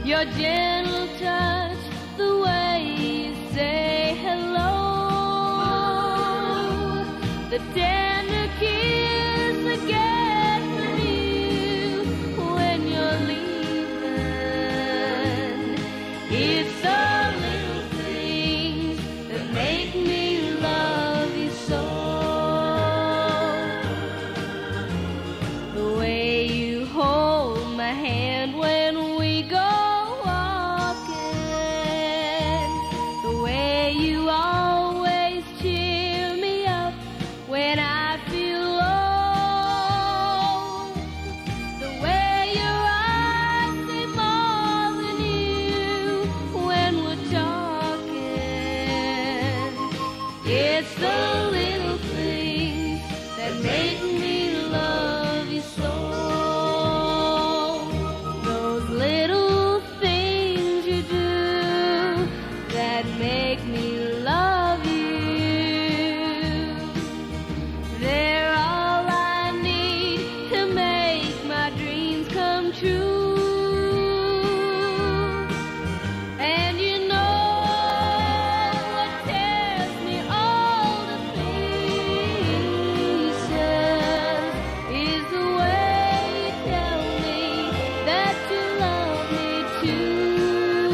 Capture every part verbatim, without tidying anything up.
Your gentle touch, the way you say hello, the tender kiss I get from you when you're leaving. It's the little things that make me love you so. The way you hold my hand when we go walking, the way you always cheer me up when I feel low, the way your eyes say more than you when we're talking. It's the little things that make me love you so. Those little things you do that make me love you. They're all I need to make my dreams come true. And you know what tears me all to pieces is the way you tell me that you love me too.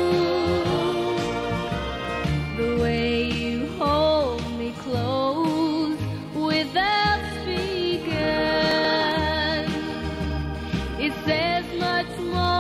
The way you hold me close without speaking, it says much more